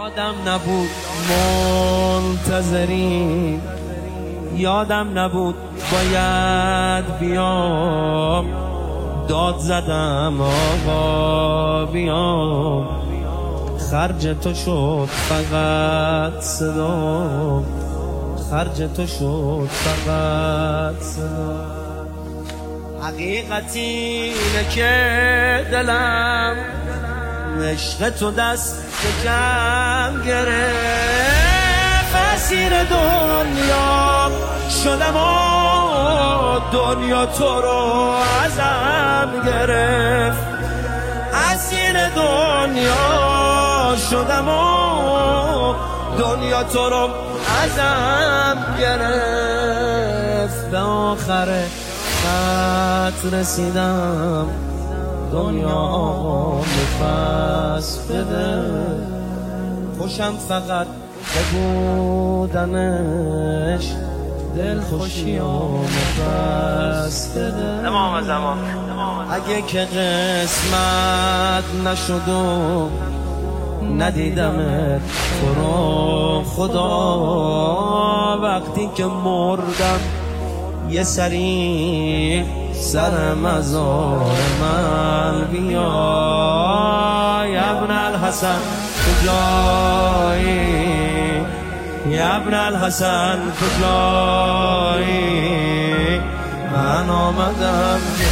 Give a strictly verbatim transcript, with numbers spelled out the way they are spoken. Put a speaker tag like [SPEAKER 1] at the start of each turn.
[SPEAKER 1] یادم نبود منتظری، یادم نبود باید بیام، داد زدم آقا بیام، خرج تو شد فقط صدا، خرج تو شد فقط صدا. حقیقت اینه که دلم عشق تو دست کم گرفت، اسیر دنیا شدم و دنیا تو رو ازم گرفت، اسیر دنیا شدم و دنیا تو رو ازم گرفت. به آخر خط رسیدم، دنیا نفس بده، خوشم فقط بودنش، دل خوشی و نفس بده.
[SPEAKER 2] امام زمان
[SPEAKER 1] اگه که قسمت نشد و ندیدمت تو رو خدا، وقتی که مردم یه سری سر مزار من بیا، ابن الحسن کجایی، ابن الحسن کجایی، من آمدم